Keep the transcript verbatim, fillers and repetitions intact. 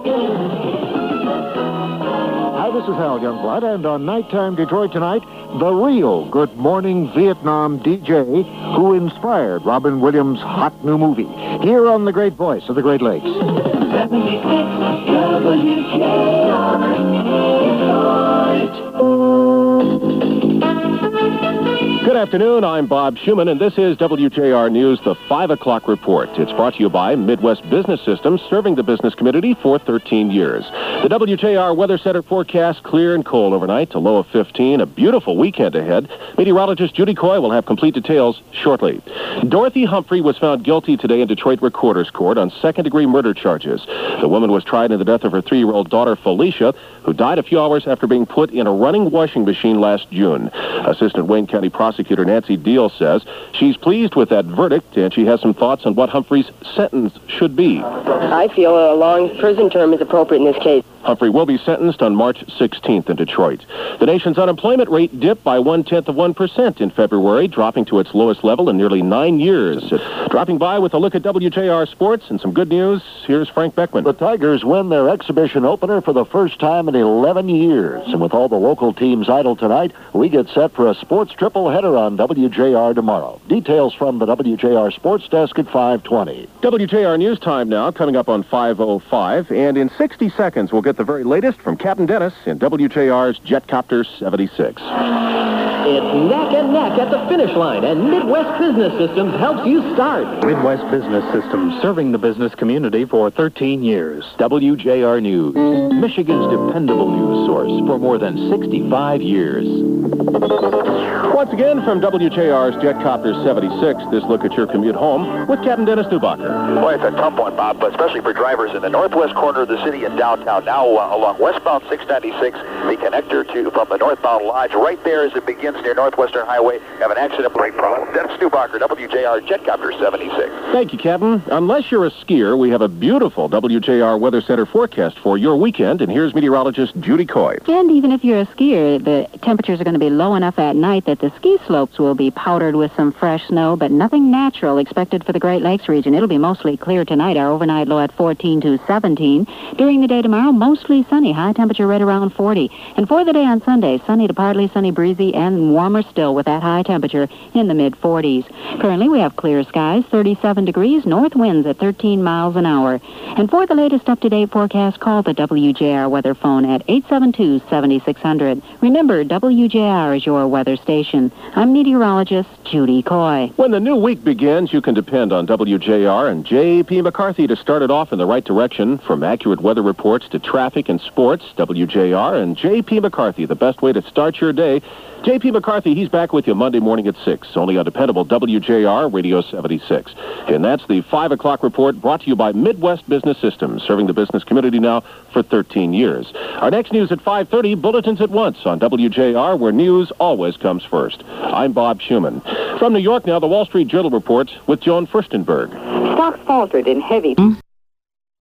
Hi, this is Hal Youngblood, and on Nighttime Detroit tonight, the real Good Morning Vietnam D J who inspired Robin Williams' hot new movie, here on the great voice of the Great Lakes. seventy-six W J R Good afternoon, I'm Bob Schumann, and this is W J R News, the five o'clock report. It's brought to you by Midwest Business Systems, serving the business community for thirteen years. The W J R Weather Center forecast, clear and cold overnight, a low of fifteen, a beautiful weekend ahead. Meteorologist Judy Coy will have complete details shortly. Dorothy Humphrey was found guilty today in Detroit Recorder's Court on second-degree murder charges. The woman was tried in the death of her three-year-old daughter, Felicia, who died a few hours after being put in a running washing machine last June. Assistant Wayne County Prosecutor Nancy Deal says she's pleased with that verdict, and she has some thoughts on what Humphrey's sentence should be. I feel a long prison term is appropriate in this case. Humphrey will be sentenced on March sixteenth in Detroit. The nation's unemployment rate dipped by one-tenth of one percent in February, dropping to its lowest level in nearly nine years. Dropping by with a look at W J R Sports and some good news, here's Frank Beckman. The Tigers win their exhibition opener for the first time in eleven years. And with all the local teams idle tonight, we get set for a sports triple-header on W J R tomorrow. Details from the W J R Sports Desk at five twenty. W J R News Time now, coming up on five oh five. And in sixty seconds, we'll get the very latest from Captain Dennis in W J R's Jetcopter seventy-six. It's neck and neck at the finish line, and Midwest Business Systems helps you start. Midwest Business Systems, serving the business community for thirteen years. W J R News, Michigan's dependable news source for more than sixty-five years. Once again, from W J R's Jetcopter seventy-six, this look at your commute home with Captain Dennis Newbacher. Boy, it's a tough one, Bob, but especially for drivers in the northwest corner of the city and downtown. Now uh, along westbound six ninety-six, the connector to from the northbound lodge, right there as it begins near Northwestern Highway, have an accident brake problem. Dennis Newbacher, W J R Jetcopter seventy-six. Thank you, Captain. Unless you're a skier, we have a beautiful W J R Weather Center forecast for your weekend, and here's meteorologist Judy Coy. And even if you're a skier, the temperatures are going to be low enough at night that the ski slopes will be powdered with some fresh snow, but nothing natural expected for the Great Lakes region. It'll be mostly clear tonight, our overnight low at fourteen to seventeen. During the day tomorrow, mostly sunny, high temperature right around forty. And for the day on Sunday, sunny to partly sunny, breezy, and warmer still with that high temperature in the mid forties. Currently, we have clear skies, thirty-seven degrees, north winds at thirteen miles an hour. And for the latest up-to-date forecast, call the W J R weather phone at eight seven two, seven six zero zero. Remember, W J R is your weather station. I'm meteorologist Judy Coy. When the new week begins, you can depend on W J R and J P McCarthy to start it off in the right direction. From accurate weather reports to traffic and sports, W J R and J P McCarthy, the best way to start your day. J P McCarthy, he's back with you Monday morning at six, only on dependable W J R Radio seventy-six. And that's the five o'clock report brought to you by Midwest Business Systems, serving the business community now for thirteen years. Our next news at five thirty, bulletins at once on W J R, where news always comes first. I'm Bob Schumann. From New York now, the Wall Street Journal reports with Joan Furstenberg. Stocks faltered in heavy...